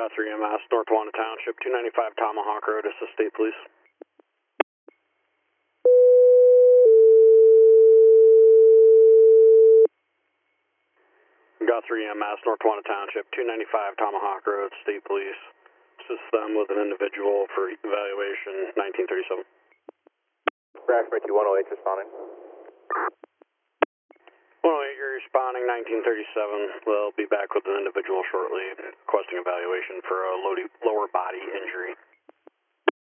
Guthrie EMS, North Wanda Township, 295 Tomahawk Road, assist state police. Guthrie EMS, North Wanda Township, 295 Tomahawk Road, state police. Assist them with an individual for evaluation, 1937. Raspberry 108 responding. 108, you're responding, 1937. We'll be back with an individual shortly requesting evaluation for a lower body injury.